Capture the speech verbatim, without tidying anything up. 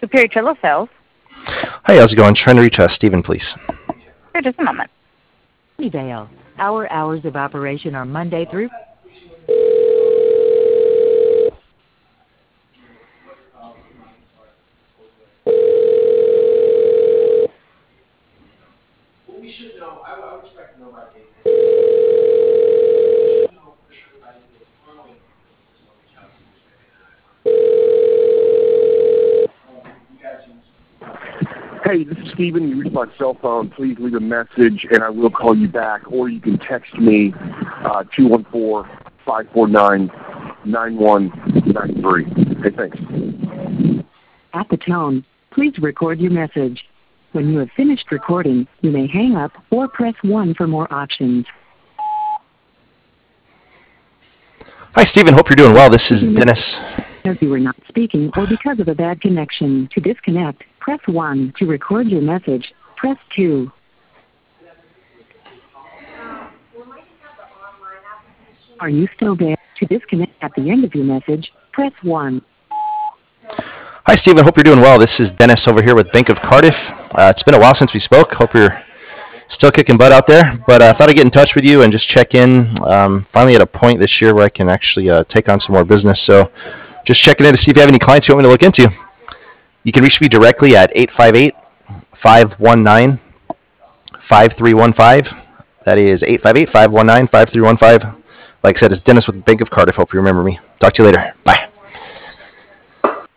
Superior Cello Sales. Hi, how's it going? Trying to reach uh, Stephen, please. Here, just a moment. Sunnyvale. Our hours of operation are Monday through. Hey, this is Steven. You reached my cell phone. Please leave a message, and I will call you back. Or you can text me, uh, two one four, five four nine, nine one nine three. Hey, thanks. At the tone, please record your message. When you have finished recording, you may hang up or press one for more options. Hi, Stephen. Hope you're doing well. This is Dennis. If you were not speaking or because of a bad connection, to disconnect, press one. To record your message, press two. Are you still there? To disconnect at the end of your message, press one. Hi, Stephen. Hope you're doing well. This is Dennis over here with Bank of Cardiff. Uh, it's been a while since we spoke. Hope you're still kicking butt out there. But I uh, thought I'd get in touch with you and just check in. Um, finally at a point this year where I can actually uh, take on some more business. So just checking in to see if you have any clients you want me to look into. You can reach me directly at eight five eight, five one nine, five three one five. That is eight five eight, five one nine, five three one five. Like I said, it's Dennis with Bank of Cardiff. Hope you remember me. Talk to you later. Bye.